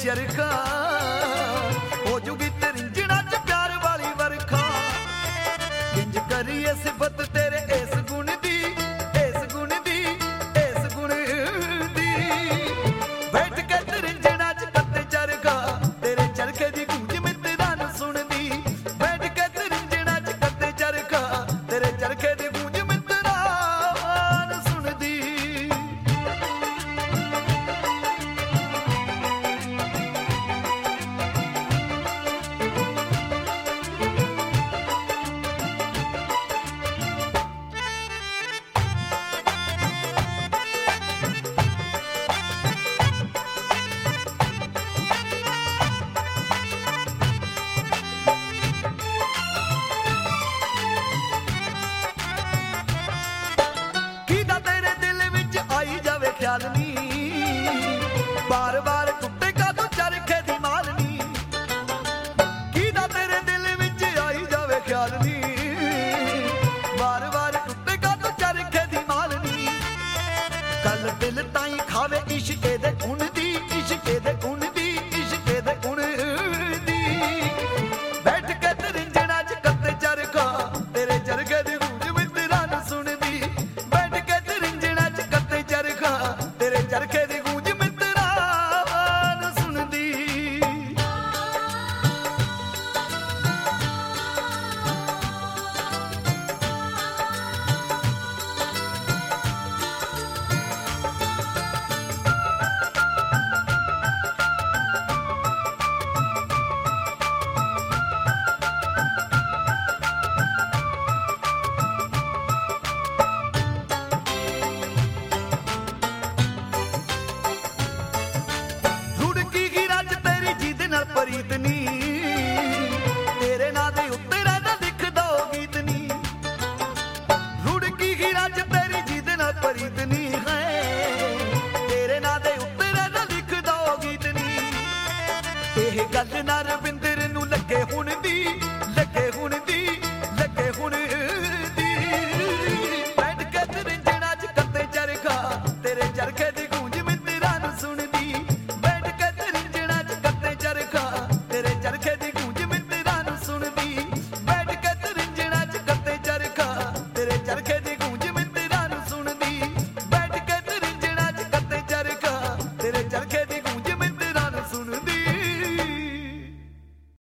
चरखा हो जुगी तेरी जिना च प्यार वाली वरखा इंज करिए सिफत तेरे इस गुण दी इस गुण दी इस गुण दी बैठ के तेरे जिना च कत्ते चरखा तेरे चरखे दी गूंज मित्रा नु सुनदी बैठ के तेरे जिना च कत्ते चरखा तेरे चरखे दी गूंज मित्रा नु सुनदी ख्याल नी बार बार टुटे का तू चरखे दी मालनी कीदा तेरे दिल विच आई जावे ख्याल नी बार बार टुटे का तू चरखे दी मालनी कल दिल ताई खावे इश्के दे गुण दी इश्के दे गुण दी इश्के दे गुण दी बैठ के तेरे जिना च कत्ते चरखा तेरे चरखे दी गूंज मित्रा नु सुनदी बैठ के तेरे जिना च कत्ते चरखा तेरे चरखे दी गूंज मित्रा नु सुनदी प्रीत नी तेरे ना दे उत्ते रहंदा लिखदा ओ गीत नी रुड़की हीरा च तेरी जिद नाल प्रीत नी है तेरे ना दे उत्ते रहंदा लिखदा ओ गीत नी एह गल ना